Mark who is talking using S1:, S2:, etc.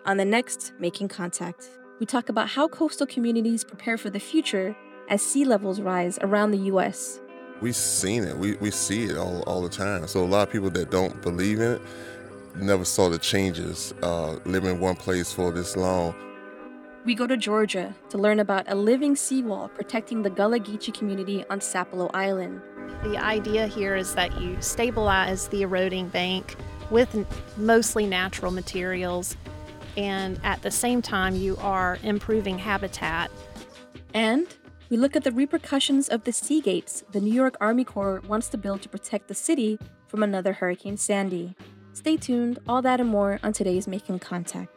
S1: On the next Making Contact, we talk about how coastal communities prepare for the future as sea levels rise around the U.S.
S2: We've seen it. We see it all the time. So a lot of people that don't believe in it never saw the changes living in one place for this long.
S1: We go to Georgia to learn about a living seawall protecting the Gullah Geechee community on Sapelo Island.
S3: The idea here is that you stabilize the eroding bank with mostly natural materials, and at the same time you are improving habitat.
S1: And we look at the repercussions of the sea gates the New York Army Corps wants to build to protect the city from another Hurricane Sandy. Stay tuned, all that and more on today's Making Contact.